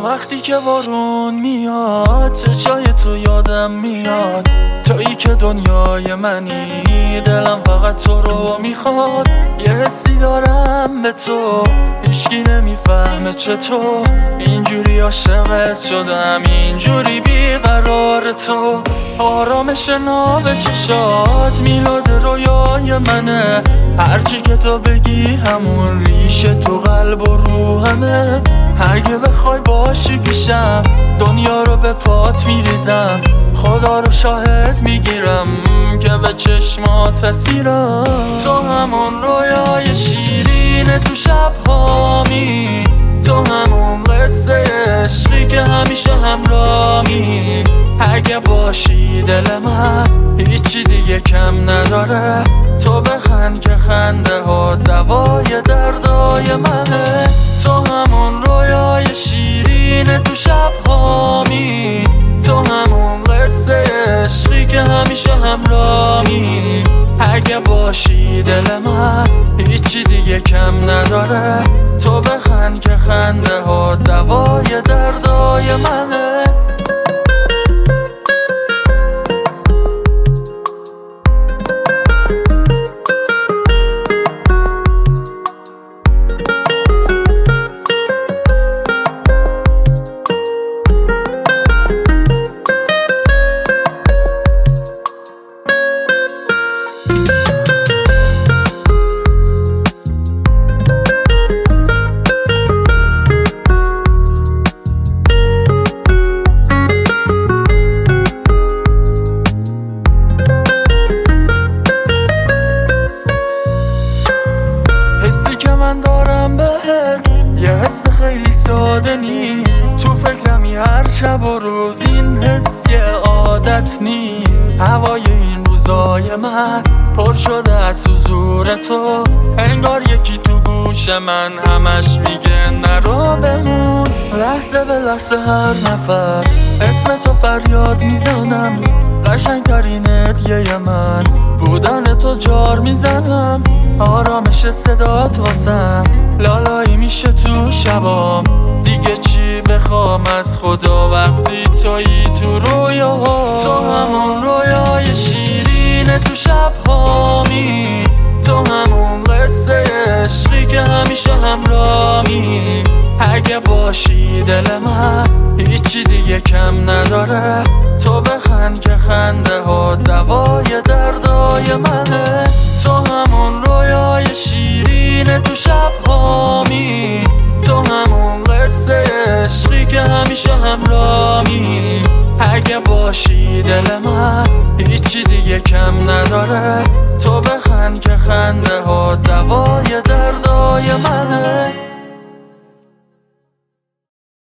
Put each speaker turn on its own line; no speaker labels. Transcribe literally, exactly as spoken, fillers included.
وقتی که بارون میاد چشای تو یادم میاد، تویی که دنیای منی، دلم فقط تو رو میخواد. یه حسی دارم به تو، هیچکی نمیفهمه چطور اینجوری عاشقت شدم، اینجوری بیقرار تو. آرامش ناب چشات میلاد رویای منه، هرچی که تو بگی همون ریشه تو قلب و روحمه. اگه بخوای باشی پیشم دنیا رو به پات میریزم، خدا رو شاهد میگیرم که به چشمات اسیرم. تو همون رویای شیرین تو شب‌هامی، تو همون قصه عشقی که همیشه همراهی. اگه باشی دل من هیچی دیگه کم نداره، تو بخند که خنده ها دوای دردای منه. تو همون رویای شیرین تو شب‌هامی، تو همون قصه عشقی که همیشه همراهی. اگه باشی دل من هیچی دیگه کم نداره، تو بخند که خنده ها دوای دردای منه. من دارم بهت یه حس خیلی ساده نیست، تو فکرمی هر شب و روز، این حس یه عادت نیست. هوای این روزای من پر شده از حضور تو، انگار یکی تو گوش من همش میگه نرو بمون. لحظه به لحظه هر نفس اسم تو فریاد میزنم، قشنگترین هدیه من بودن تو جار میزنم. آرامش صدات واسم لالایی میشه تو شبام، دیگه چی بخوام از خدا وقتی تویی تو رویاها. تو همون رویای شیرین تو شب‌هامی، تو همون قصه عشقی که همیشه همراهی. اگه باشی دل من هیچی دیگه کم نداره، تو بخند که خنده ها دوای دردای منه. تو همون رویای شیرین تو شب‌هامی، تو همون قصه عشقی که همیشه همراهی. اگه باشی دل من هیچی دیگه کم نداره، تو بخند که خنده ها دوای